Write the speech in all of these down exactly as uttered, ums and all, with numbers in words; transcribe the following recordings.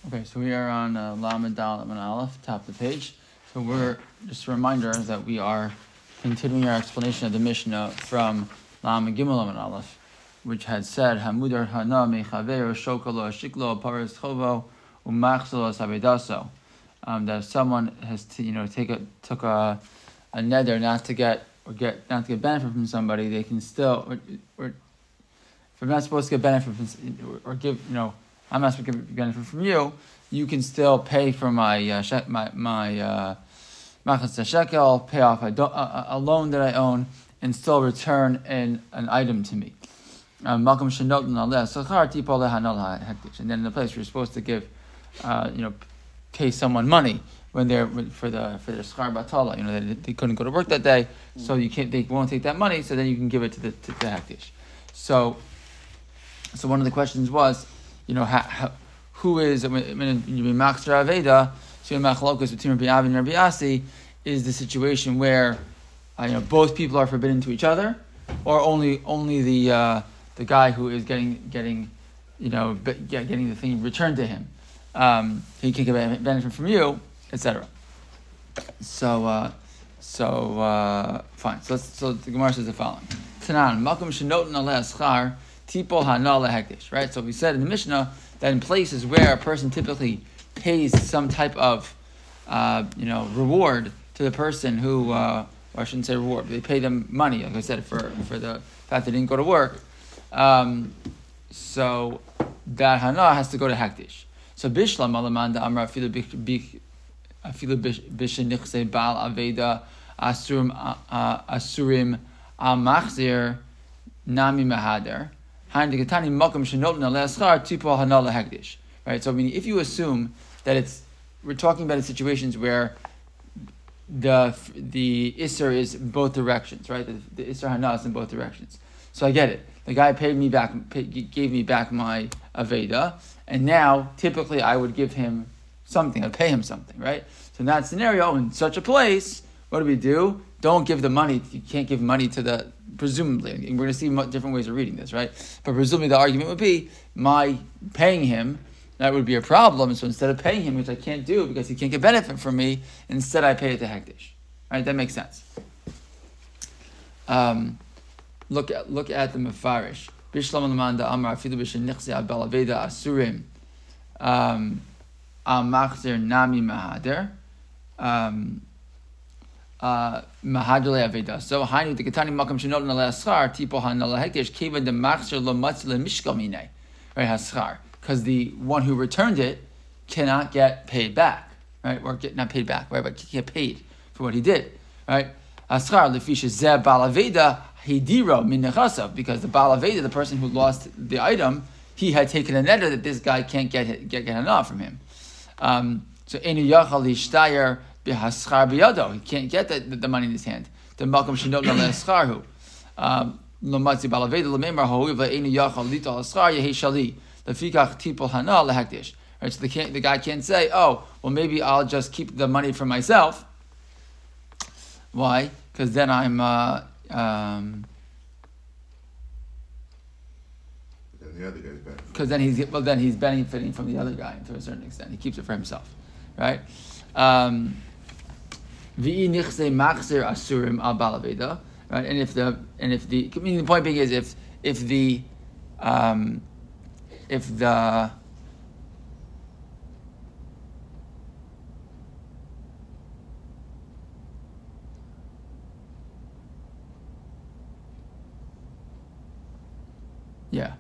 Okay, so we are on uh, Lamed Dalet and Aleph, top of the page. So we're just a reminder that we are continuing our explanation of the Mishnah from Lamed Gimel and Aleph, which had said Hamudar Hana Mechaver Shokalo Shiklo Paris Chovo Umachselo Sabedaso. Um, that if someone has to, you know, take a took a a neder not to get or get not to get benefit from somebody, they can still or, or if I'm not supposed to get benefit from or, or give, you know. I'm not supposed to get benefit from you. You can still pay for my uh, she- my my uh, machas shekel, pay off a, do- a, a loan that I own, and still return an, an item to me. Um, and then in the place you're supposed to give, uh, you know, pay someone money when they're for the for their schar batala. You know, they, they couldn't go to work that day, so you can't. They won't take that money. So then you can give it to the to the hektish. So, so one of the questions was, you know, how, how, who is, I mean, you mean Machzor Aveda, so Machlokas between Rabbi Avi and Rabbi Asi, is the situation where, uh, you know, both people are forbidden to each other, or only only the uh, the guy who is getting, getting you know, be, getting the thing returned to him. Um, he can get benefit from you, et cetera. So, uh, so uh, fine. So, let's, so the Gemara says the following. Tanan, Malkum Shenotin Aleh Schar, Tipo Hanal Hektish, right? So we said in the Mishnah that in places where a person typically pays some type of, uh, you know, reward to the person who, uh, or I shouldn't say reward, but they pay them money, like I said, for, for the fact they didn't go to work. Um, so that Hana has to go to Hektish. So Bishlam Alamanda Amra Afilu Bishenichse Baal Aveda Asurim Asurim Al Machzir Nami Mahader. Right, so I mean, if you assume that it's, we're talking about in situations where the the Isser is both directions, right? The, the Isser Hana is in both directions. So I get it. The guy paid me back, paid, gave me back my Aveda, and now typically I would give him something, I'd pay him something, right? So in that scenario, in such a place, what do we do? Don't give the money. You can't give money to the, presumably, we're going to see different ways of reading this, right? But presumably the argument would be, my paying him, that would be a problem. So instead of paying him, which I can't do because he can't get benefit from me, instead I pay it to Hektish. Right? That makes sense. Um, look at look at the Mefarish. Bishlam Lamanda Amar Afilu Bishenichse Abel Aveda Asurim Al Machzir Nami Mahader. Um Mahadle Aveda. So Hainu the Katani Makam Shenot Nala Schar Tipo Hanala Hektish Kiva the Machzir Lo Matzle Mishkamine. Right, Haschar. Because the one who returned it cannot get paid back. Right? Or get not paid back, right? But get paid for what he did. Right? Haschar Lefisha Zeb Balaveda Hidiro Min Nechasav, because the Balaveda, the person who lost the item, he had taken a netter that this guy can't get get, get enough from him. Um, so Enu Yachal Ishtayer B'haschar b'yado. He can't get the, the, the money in his hand. The Malcolm Shinot Nala Escharhu. Lo Matzi Balaveda Lo Memar Ho'iva Enu Yachal Lito Eschar Yehi Shali. Lefikach Tipol Hana Lehektish. Right, so the, can't, the guy can't say, oh, well, maybe I'll just keep the money for myself. Why? Because then I'm, uh, um, then the other guy's benefiting. Because then he's, well, then he's benefiting from the other guy to a certain extent. He keeps it for himself, right? Um, V'i nichse machzir asurim al balaveda, right? And if the, and if the, I mean, the point being is if, if the, um, if the yeah,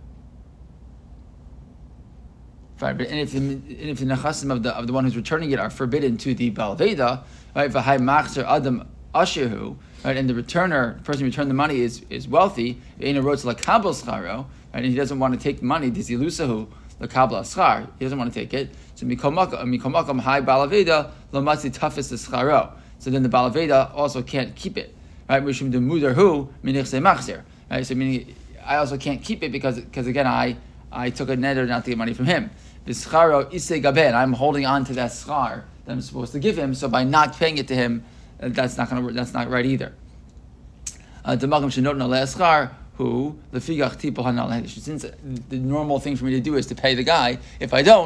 right. But and if the, and if the nechasim of the of the one who's returning it are forbidden to the balveda, right? V'hai machzer adam ashehu, right? And the returner, the person who returned the money is is wealthy. Eina wrote like kabel scharo. Right, and he doesn't want to take the money. Dizilusahu the kabla schar. He doesn't want to take it. So mikomakam high balaveda lamatzi toughest scharo. So then the balaveda also can't keep it. Right, mishum de mudarhu minichse machzir. Right, so meaning I also can't keep it because because again I I took a netter not to get money from him. The scharo ise gaben. I'm holding on to that schar that I'm supposed to give him. So by not paying it to him, that's not going to that's not right either. The malkam shenot na le'eschar. Who the figach tipo hanal. Since the normal thing for me to do is to pay the guy, if I don't,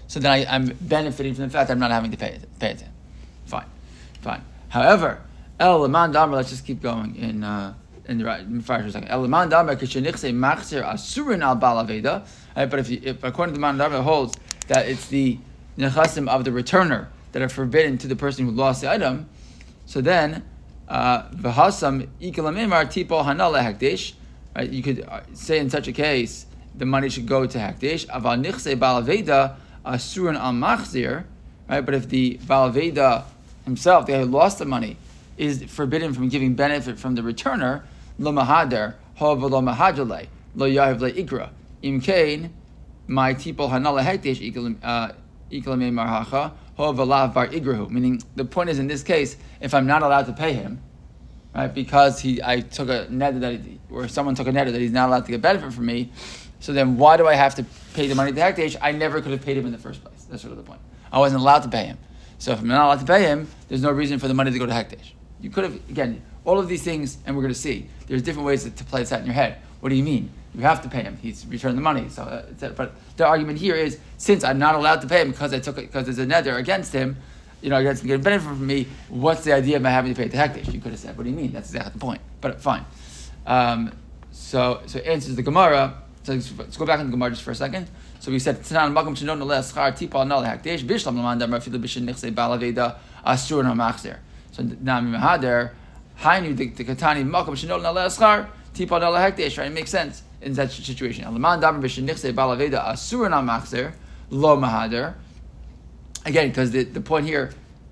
So then I, I'm benefiting from the fact that I'm not having to pay it, pay it to him. Fine, fine. However, El Leman Damar, let's just keep going in uh, in the right in for a second. El Leman Damar Kishenichse Machzir Asurin Al Bal Aveda. But if, you, if according to the Man Damar holds that it's the nechasim of the returner that are forbidden to the person who lost the item, so then v'hasam ikalamemar tipo hanal lehakdesh. Right, you could say in such a case the money should go to hakdesh. Aval nichse bal aveda asurin al machzir. Right, but if the bal aveda himself, the guy who lost the money, is forbidden from giving benefit from the returner, lo mahader ho v'lo mahadrele lo yahiv leikra imkain my tipo hanal lehakdesh ikalamemar hacha. Meaning, the point is in this case, if I'm not allowed to pay him, right, because he, I took a net that, he, or someone took a net that he's not allowed to get benefit from me, so then why do I have to pay the money to Hekdesh? I never could have paid him in the first place. That's sort of the point. I wasn't allowed to pay him. So if I'm not allowed to pay him, there's no reason for the money to go to Hekdesh. You could have, again, all of these things, and we're going to see, there's different ways to, to play this out in your head. What do you mean? You have to pay him. He's returned the money. So, uh, but the argument here is, since I'm not allowed to pay him because I took it, because there's a nether against him, you know, against him getting benefit from me, what's the idea of my having to pay it to Hekdesh? You could have said, what do you mean? That's exactly the point. But fine. Um, so, so it answers the Gemara. So let's, let's go back in the Gemara just for a second. So we said, Tanan Magam Shinon Nales Char Tipal Nal Hekdesh Bishlam Laman Damar Filu Bishin Nichse Balaveda Asur No Machzer. So now Mimahader Hainu the Katani Magam Shinon Nales Char Tipal Nal Hekdesh. Right? It makes sense in that situation. Laman Damar Bishin Nichse Balaveda Asur No Machzer Lo Mahader. Again, because the, the point here,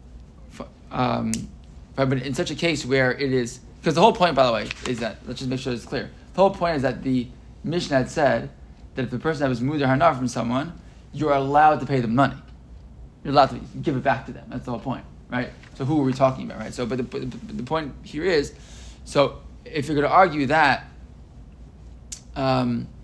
um, but in such a case where it is, because the whole point, by the way, is that, let's just make sure it's clear. The whole point is that the Mishnah had said that if the person has mudar hanar from someone, you're allowed to pay them money. You're allowed to give it back to them. That's the whole point, right? So who are we talking about, right? So, but the, but the, the point here is, so if you're going to argue that, um,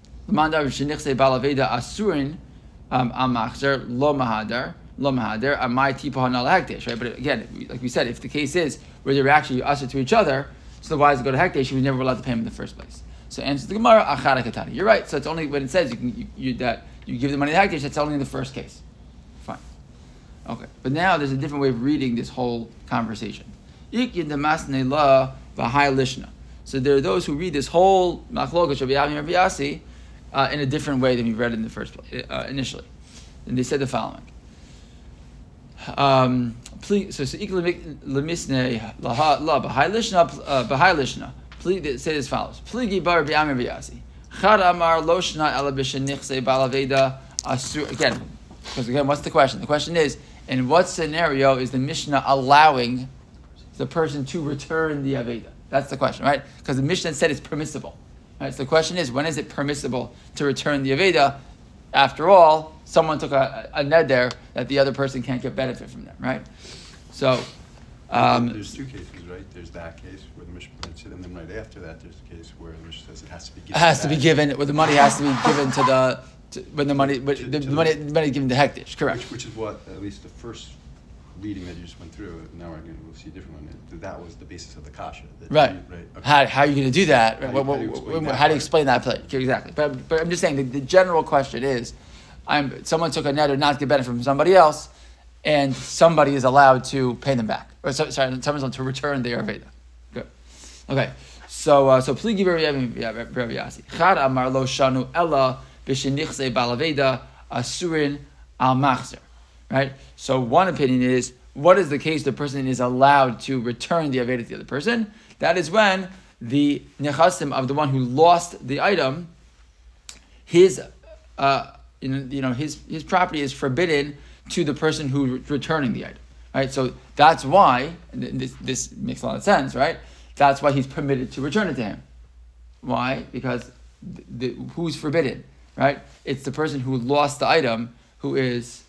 asurin al machzer lo mahadar, Lo mahader, amai tipo hanal hekdesh, right? But again, like we said, if the case is where they're actually usher to each other, so the why does it go to hekdesh? He was never allowed to pay him in the first place. So answer the Gemara, achara katani. You're right. So it's only when it says you can you, you, that you give the money to hekdesh. That's only in the first case. Fine. Okay. But now there's a different way of reading this whole conversation. Ik yedamasne la v'hai lishna. So there are those who read this whole machlokas of Yavim and Yasi uh, in a different way than we read it in the first place uh, initially. And they said the following. Um, please, so so lemisne la la b'hai lishna b'hai lishna. Please say as follows. Pligi bar b'yamir b'yasi. Chad amar lo shna ela b'shenichse balaveda asur. Again, because again, what's the question? The question is, in what scenario is the Mishnah allowing the person to return the aveda? That's the question, right? Because the Mishnah said it's permissible. Right? So the question is, when is it permissible to return the aveda? After all, someone took a, a neder that the other person can't get benefit from them, right? So, um, there's two cases, right? There's that case where the Mishnah permits it, and then right after that, there's the case where the Mishnah says it has to be given. It has back. to be given. Where the money has to be given to the to, when the money but To- the, to the money the- the money given to hekdesh. Correct. Which, which is what, at least the first reading that you just went through, now we're going to see a different one. That that was the basis of the kasha. that Right. you- right. Okay. How, how are you going to do that? How do you- What- how do you what- explain what- that how do you part? explain that play? Exactly. But but I'm just saying the, the general question is, I'm someone took a neder not to get benefit from somebody else, and somebody is allowed to pay them back. Or so, sorry, someone's allowed to return their aveda. Good. Okay. So uh, so pligi Rabbi Yasi. Chad amar lo shanu ella b'shenichse balaveda asurin al machzer. Right. So one opinion is, what is the case? The person is allowed to return the aveda to the other person. That is when the nechasim of the one who lost the item, his uh, you know, you know his his property is forbidden to the person who is returning the item. Right. So that's why, and this this makes a lot of sense, right? That's why he's permitted to return it to him. Why? Because the, the, who's forbidden, right? It's the person who lost the item who is,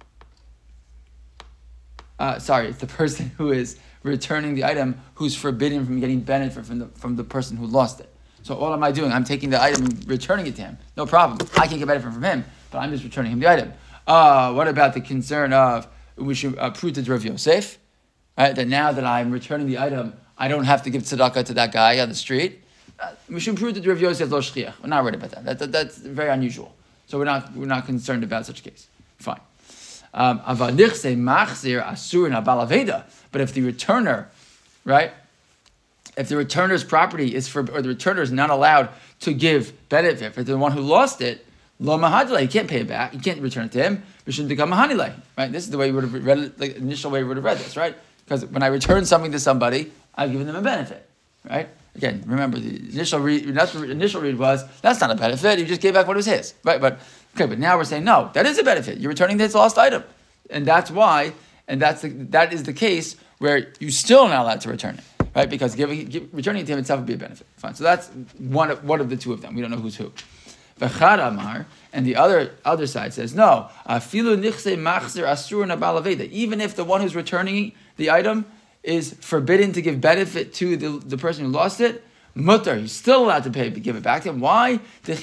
uh, sorry, it's the person who is returning the item who's forbidden from getting benefit from the from the person who lost it. So what am I doing? I'm taking the item and returning it to him. No problem. I can't get benefit from him, but I'm just returning him the item. Uh, what about the concern of we should uh, prove to Rav Yosef, right? That now that I'm returning the item, I don't have to give tzedakah to that guy on the street. Uh, we should prove to Rav Yosef lo shchiach. We're not worried about that. That, that. That's very unusual. So we're not we're not concerned about such a case. Fine. Um, Avanichse machzir asurin abalaveda. But if the returner, right? If the returner's property is for, or the returner is not allowed to give benefit for the one who lost it, lo mahadle, he can't pay it back. You can't return it to him. We shouldn't become mahanile, right? This is the way we would have read it, like the initial way we would have read this, right? Because when I return something to somebody, I've given them a benefit, right? Again, remember the initial read. The initial read was that's not a benefit. You just gave back what was his, right? But okay, but now we're saying no, that is a benefit. You're returning this lost item, and that's why, and that's the, that is the case where you still are not allowed to return it, right? Because giving give, returning it to him itself would be a benefit. Fine. So that's one of one of the two of them. We don't know who's who. V'chad amar, and the other other side says no. Afilu nichse machzir asur nabalaveda. Even if the one who's returning the item is forbidden to give benefit to the, the person who lost it, mutter, he's still allowed to pay, give it back to him. Why?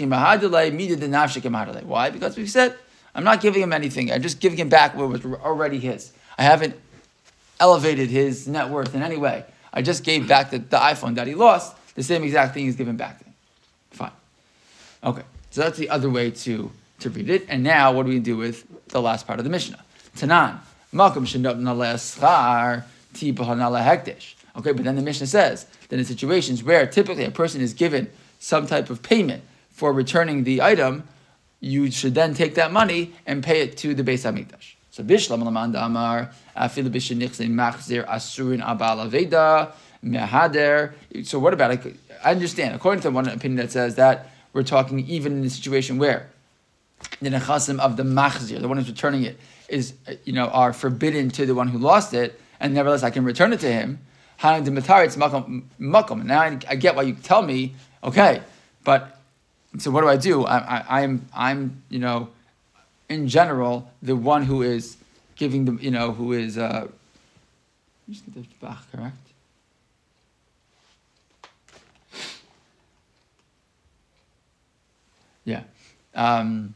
Why? Because we've said, I'm not giving him anything. I'm just giving him back what was already his. I haven't elevated his net worth in any way. I just gave back the, the iPhone that he lost, the same exact thing he's given back to him. Fine. Okay, so that's the other way to, to read it. And now, what do we do with the last part of the Mishnah? Tanan, makom shenot naleschar. Okay, but then the Mishnah says that in situations where typically a person is given some type of payment for returning the item, you should then take that money and pay it to the Beis Hamikdash. So Bishlam Lamanda Amar Afilu Bishenichse Machzir Asurin Abal Aveda Mehader. So what about it? I understand. According to one opinion that says that we're talking even in a situation where the nechasim of the machzir, the one who's returning it, is you know are forbidden to the one who lost it. And nevertheless, I can return it to him. Now I, I get why you tell me, okay, but so what do I do? I, I, I'm, I'm, you know, in general, the one who is giving the, you know, who is, uh, just get the Bach correct. Yeah. Um,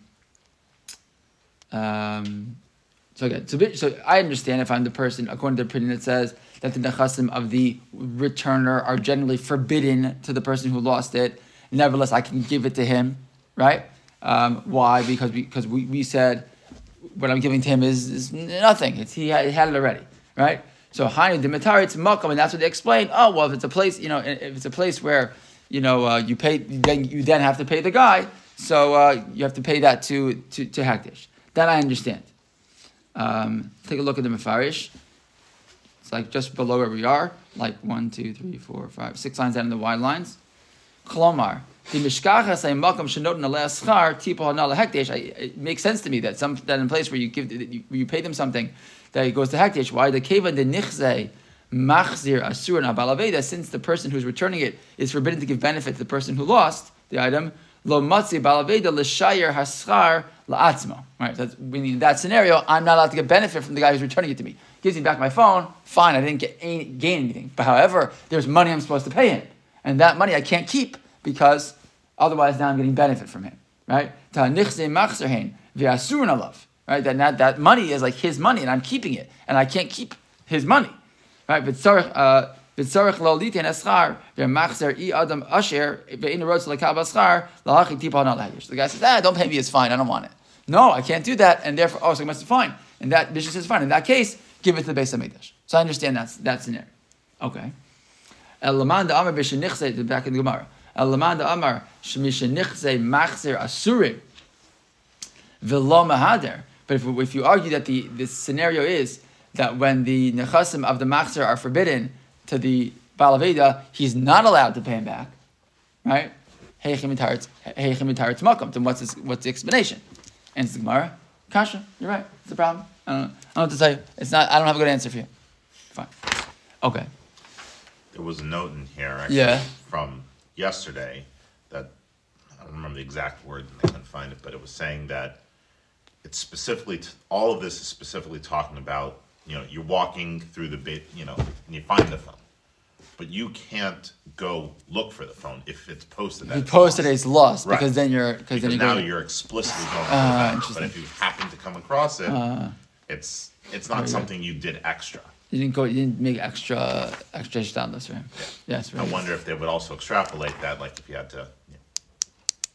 um, So again, so, so I understand if I'm the person, according to the opinion that says that the nechasim of the returner are generally forbidden to the person who lost it. Nevertheless, I can give it to him, right? Um, why? Because we, because we, we said what I'm giving to him is, is nothing. It's, he, had, he had it already, right? So Hani Dimitar, it's makom, and that's what they explain. Oh well, if it's a place, you know, if it's a place where you know uh, you pay, then you then have to pay the guy, so uh, you have to pay that to to to Hagdish. That I understand. Um, take a look at the Mefarish. It's like just below where we are, like one, two, three, four, five, six lines down in the wide lines. Chlomar, the mishkacha say makam shenot naleh schar tipo hanal hekdesh. It makes sense to me that some that in a place where you give you, you pay them something that it goes to hekdesh. Why the kevan de nichze machzir asur na balaveda? Since the person who's returning it is forbidden to give benefit to the person who lost the item. Lo matzi balaveda l'shayer haschar la'atzmo. Right, so that's, meaning in that scenario, I'm not allowed to get benefit from the guy who's returning it to me. Gives me back my phone, fine, I didn't get any, gain anything. But however, there's money I'm supposed to pay him, and that money I can't keep because otherwise now I'm getting benefit from him. Right? Right? That that, that money is like his money, and I'm keeping it, and I can't keep his money. Right? But uh, so the guy says, ah, don't pay me, it's fine, I don't want it. No, I can't do that, and therefore, oh, so it must be fine. And that Bishop says fine. In that case, give it to the Beis Hamikdash. So I understand that, that scenario. Okay. Elaman da Amar b'shenichse, back in the Gemara. Elaman da Amar shemishenichse machzer asurim v'lo mahader. But if, if you argue that the, the scenario is that when the nechasim of the machzer are forbidden to the balaveda, he's not allowed to pay him back, right? Heichim itaretz makom. Then what's his, what's the explanation? And it's the Gemara. Kasha, you're right. It's a problem. I don't know. I don't know what to tell you. It's not. I don't have a good answer for you. Fine. Okay. There was a note in here actually Yeah. from yesterday that I don't remember the exact word. I couldn't find it, but it was saying that it's specifically t- all of this is specifically talking about, you know, you're walking through the bit, you know, and you find the phone, but you can't go look for the phone if it's posted. That If you it's posted lost. it, it's lost Right. because then you're because then Because you're now going, you're explicitly going for Uh, the phone. interesting. But if you happen to come across it, Uh, it's it's very not good. something you did extra. you didn't go. You didn't make extra extra shtalos for him. Yes. I Right. wonder if they would also extrapolate that, like if you had to. Yeah.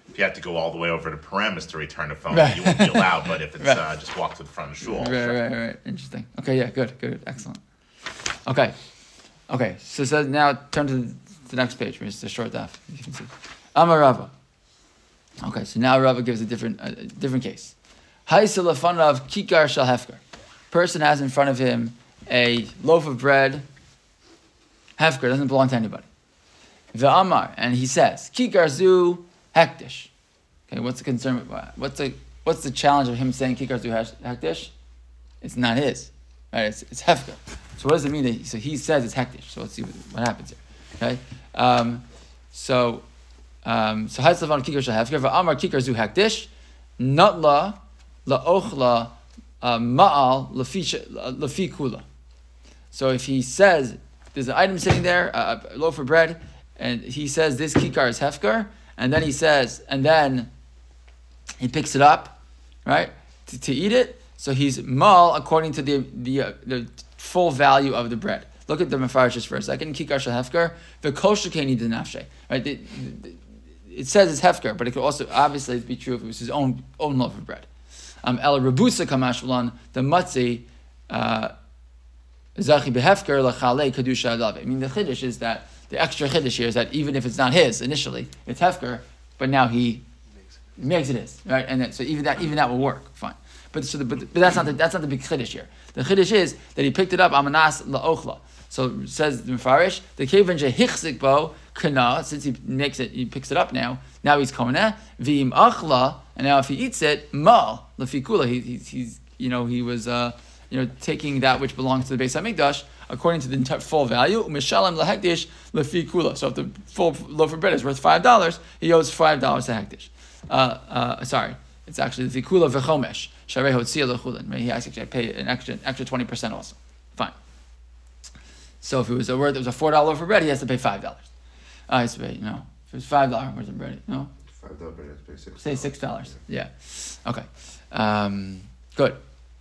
if you have to go all the way over to Paramus to return a phone, Right. you won't be allowed. But if it's Right. uh, just walk to the front of shul, Right, right, right. Interesting. Okay, yeah, good, good, excellent. Okay, okay. So, so now turn to the, the next page, which is the short daf. You can see. Amar Rava. Okay, so now Rava gives a different, a different case. Haisa lefanav kikar shel hefker. Person has in front of him a loaf of bread. Hefker doesn't belong to anybody. The Amar, and he says kikar zu hektish. Okay, what's the concern? What's the what's the challenge of him saying kikar zu hektish? It's not his, right? It's, it's hefker. So what does it mean? That he, so he says it's hektish. So let's see what, what happens here. Okay, um, so um, so hatzlavan kikar shel hefker. V'amar kikar zu hektish. Natla laochla ma'al lafi kula. So if he says there's an item sitting there, a, a loaf of bread, and he says this kikar is hefker, and then he says, and then he picks it up, right, to, to eat it. So he's mal according to the the, uh, the full value of the bread. Look at the Mefarsh just for a second. Kikar shel hefker, the koshekeni denafshe. Right, the, the, it says it's hefker, but it could also obviously be true if it was his own own loaf of bread. Um, El rabusa kamashvalan the matzi zachi behefker lachale kadusha alave. I mean, the chiddush is that the extra chiddush here is that even if it's not his initially, it's hefker, but now he makes it his, right? And then, so even that even that will work fine. But so the, but, but that's not the, that's not the big chiddush here. The chiddush is that he picked it up amanas laochla. So it says the Mefarish the kevan shehichzik bo kana, since he makes it, he picks it up now. Now he's koneh v'im achla, and now if he eats it mal lefikula, he, he he's you know he was uh, you know taking that which belongs to the Beis Hamikdash according to the entire full value. Mishalem lahekdish lefikula. So if the full loaf of bread is worth five dollars, he owes five dollars to hekdish. Uh, uh, sorry, it's actually the fikula v'chomesh sharei hotzia lechulin. He actually pay an extra extra twenty percent also. Fine. So if it was a word that was a four dollar loaf of bread, he has to pay five dollars. Uh, he has to pay no. If it was five dollars worth of bread, no. Five dollars, but you have to pay six. Say six dollars. Yeah. Okay. Um, good.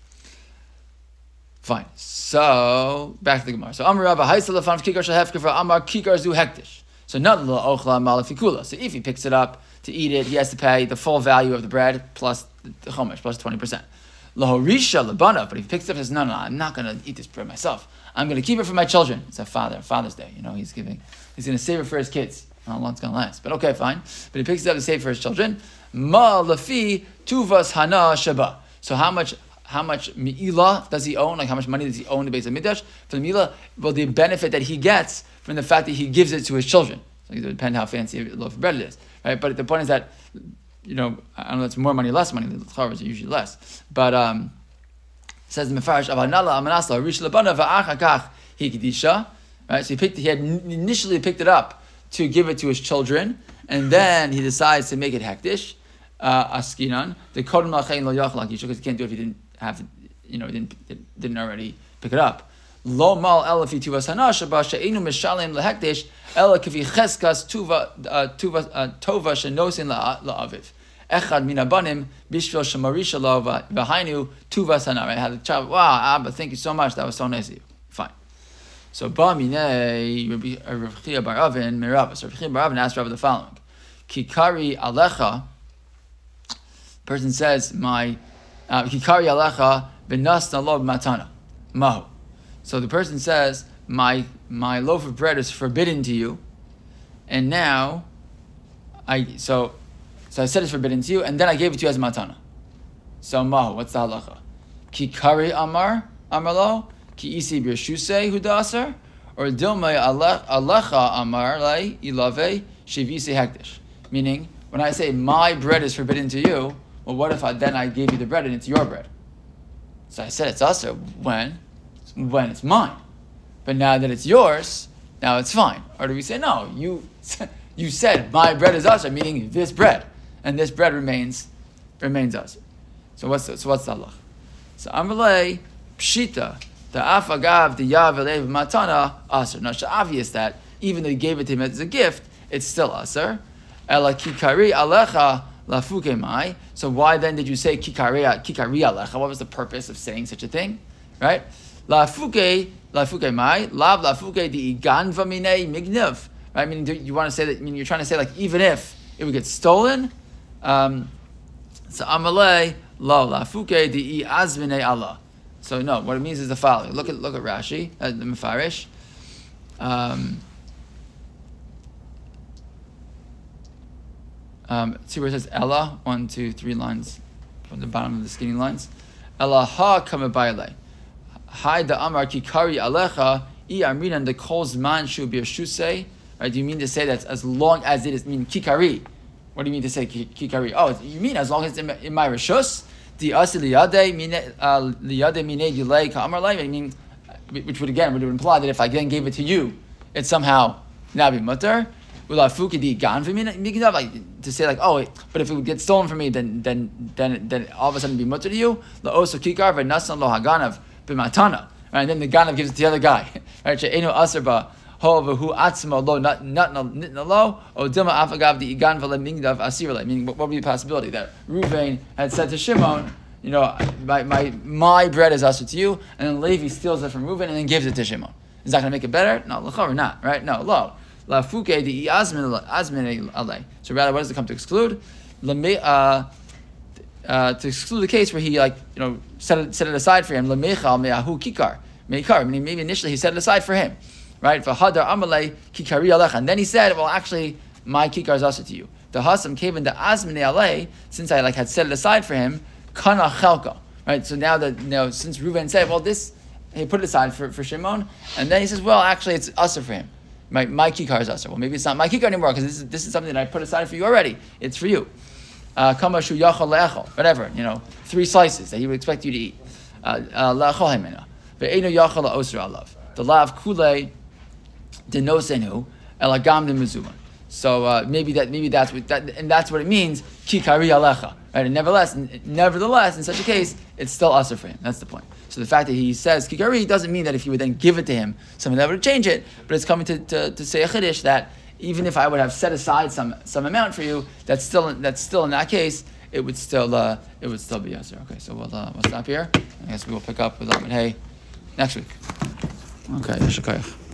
Fine. So back to the Gemara. So Amar Rabba Haisa Lefanav Kikar Shel Hefker for Amar Kikar Zu Hektish. So not the Ochla Malafikula. So if he picks it up to eat it, he has to pay the full value of the bread plus the chomesh plus twenty percent. Lahorisha Labana. But if he picks it up and says, no, no, I'm not going to eat this bread myself. I'm going to keep it for my children. It's a father, Father's Day. You know, he's giving. He's going to save it for his kids. How long it's going to last? But okay, fine. But he picks it up to save for his children. Ma lafi tuvas hana shaba. So how much? How much mi'ilah does he own? Like how much money does he own the Beis Hamikdash? For the mi'ilah, well, the benefit that he gets from the fact that he gives it to his children. So it depends how fancy a loaf of bread it is, right? But the point is that, you know, I don't know, it's more money, less money. The chavos are usually less. But um, it says in Mefarish, Avanala Amanasla Rish Labana Va'achakach Hikidisha. Right? So he picked. He had initially picked it up to give it to his children, and then he decides to make it hektish. Uh, askinan the kodem lachein lo yachlak because he can't do it if he didn't have, you know, didn't didn't already pick it up. Lo mal elafi tuvas hanash ba she'enu mishalem lehektish ela kivi cheskas tuva tuva tova shenosin la'aviv echad min abanim bishvil shemarisha lo v'hainu tuvas hana. Right? Had the child. Wow, Abba, thank you so much. That was so nice of you. Fine. So ba minei Rav Chia bar Avin mirava. So Rav Chia bar Avin asked Rabbi the following: Kikari alecha. Person says, my Kikari alecha v'nasna lo matana mahu. So the person says, my my loaf of bread is forbidden to you, and now I so so I said it's forbidden to you, and then I gave it to you as matana. So mahu, what's the halacha? Kikari amar amarlo ki isi b'rshusei hudasar or dilmei alecha amar lai ilave shivisi hektish. Meaning, when I say my bread is forbidden to you. Well, what if I, then I gave you the bread and it's your bread? So I said it's also when? When it's mine. But now that it's yours, now it's fine. Or do we say, no, you you said my bread is usher, meaning this bread. And this bread remains remains usher. So what's the, so what's the halach? So Amalei, Pshita, the afagav, the yav, elev, matana, usher. Now it's obvious that even though he gave it to him as a gift, it's still usher. Ela kikari alecha, lafuke mai. So why then did you say kikari kikari alecha? What was the purpose of saying such a thing, right? Lafuke lafuke mai lav lafuke di igan vamine mignev. Right? I mean, you want to say that? I mean, you're trying to say like even if it would get stolen, Um, so Amalei lo lafuke di azmine Allah. So no, what it means is the following. Look at look at Rashi, uh, the Mefarish. Um, um, see where it says Ella, one, two, three lines from the bottom of the skinny lines. Ella ha kamabayle. Hi da amar kikari alecha I amrinan the calls man shu birshusei. Right? Do you mean to say that as long as it is mean kikari? What do you mean to say kikari? Oh, you mean as long as it's in my, in my rishus? The asi liyade mine liyade mine yilei ka'amar lay. I mean, which would again would imply that if I then gave it to you, it's somehow now be mutter. Like to say like, oh, but if it would get stolen from me, then then then then all of a sudden be mutter to you. La oso kikar v'nasan lo haganav b'matana. Right, and then the ganav gives it to the other guy. Right, she'enu aser ba ho v'hu atzma lo not not nitna lo o dilma afagav the igan v'lemingdav asir. Meaning, what would be the possibility that Reuven had said to Shimon, you know, my my my bread is aser to you, and then Levi steals it from Reuven and then gives it to Shimon. Is that going to make it better? No, l'chor not. Right? No, lo. La fuke di azmin azmin alay. So rather, what does it come to exclude? Uh, uh, to exclude the case where he like you know set it, set it aside for him. Lamechal me'ahu kikar meikar. Meaning maybe initially he set it aside for him, right? For hadar amalei kikari alecha, and then he said, well, actually, my kikar is also to you. The hasam came in the azmin alay, since I like had set it aside for him. Kana chelka, right? So now that you know, since Reuven said, well, this he put it aside for, for Shimon, and then he says, well, actually, it's usher for him. My my kikar is usher. Well, maybe it's not my kikar anymore because this is this is something that I put aside for you already. It's for you. Kamashu yachal le'echol, whatever, you know, three slices that he would expect you to eat. Le'echol hemena. Ve'enu yachal la'osir alav. The lav kulei denosenu elagam de mezuma. So uh, maybe that maybe that's what that and that's what it means. Kikari alecha. Right. And nevertheless, nevertheless, in such a case, it's still usher for him. That's the point. So the fact that he says kikari doesn't mean that if you would then give it to him, something that would change it. But it's coming to, to, to say a chiddush that even if I would have set aside some some amount for you, that's still that's still in that case, it would still uh, it would still be usher. Okay, so we'll uh, we'll stop here. I guess we will pick up with Lamed Hey next week. Okay, Shakayach.